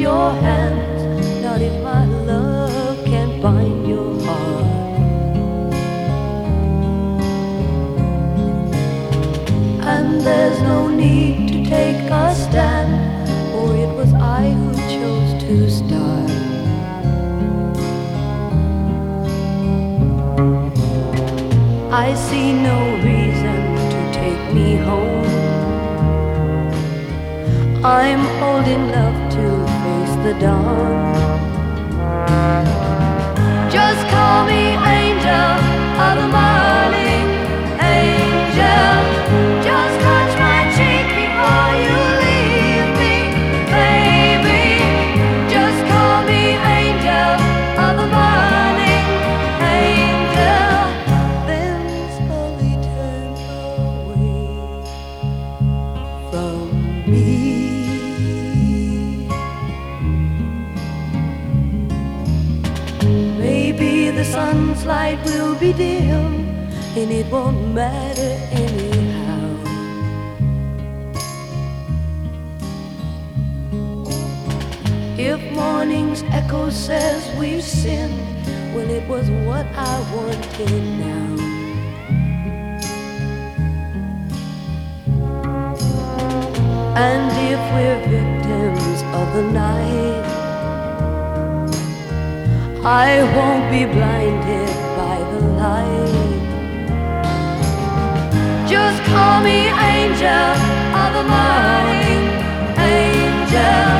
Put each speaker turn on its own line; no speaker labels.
your hands, not if my love can bind your heart. And there's no need to take a stand, for it was I who chose to start. I see no reason to take me home. I'm old enough to face the dawn. Just call me angel of the morning, angel. Just touch my cheek before you leave me, baby. Just call me angel of the morning, angel. Then slowly turn away from me. Maybe the sun's light will be dim, and it won't matter anyhow. If morning's echo says we've sinned, well, it was what I wanted now. And if we're victims of the night, I won't be blinded by the light. Just call me angel of the morning, angel.